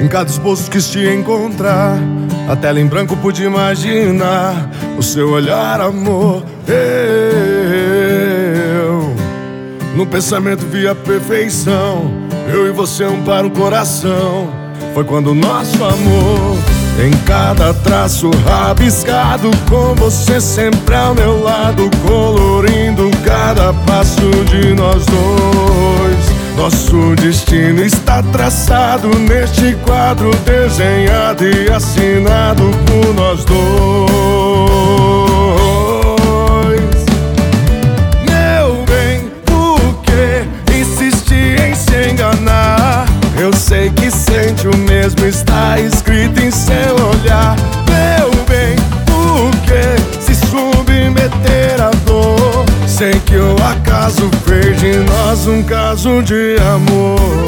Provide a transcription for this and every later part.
cada esboço quis te encontrar, a tela em branco pude imaginar o seu olhar, amor. Eu, no pensamento vi a perfeição, eu e você um para o coração. Foi quando o nosso amor, em cada traço rabiscado, com você sempre ao meu lado, colorindo cada passo de nós dois. Nosso destino está traçado neste quadro, desenhado e assinado por nós dois. Meu bem, por que insistir em se enganar? Eu sei que sente o mesmo, está escrito em seu olhar. Meu bem, por que se submeter à dor? Sei que o acaso fez de nós um caso de amor.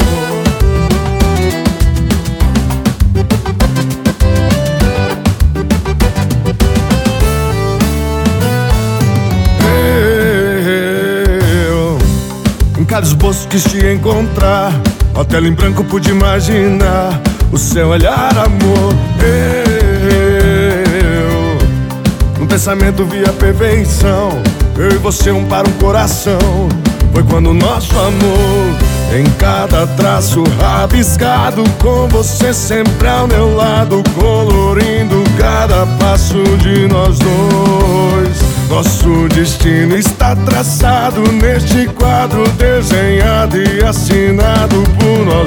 Eu, em cada esboço quis te encontrar, a tela em branco pude imaginar o seu olhar, amor. Eu, no pensamento vi a perfeição, eu e você um para um coração. Foi quando o nosso amor, em cada traço rabiscado, com você sempre ao meu lado, colorindo cada passo de nós dois. Nosso destino está traçado neste quadro, desenhado e assinado por nós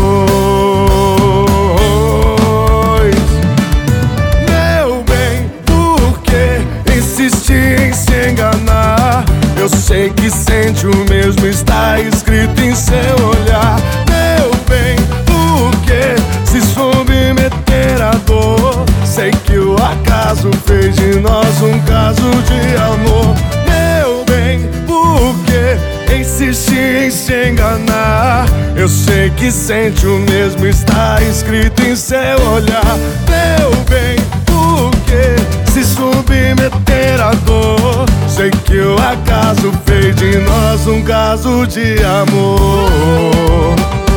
dois. Meu bem, por que insistir em se enganar? Eu sei que sente o mesmo, está escrito em seu olhar. Meu bem, por que se submeter à dor? Sei que o acaso fez de nós um caso de amor. Meu bem, por que insistir em se enganar? Eu sei que sente o mesmo, está escrito em seu olhar. Meu bem, por que se submeter à dor? Sei que o acaso fez de nós um caso de amor.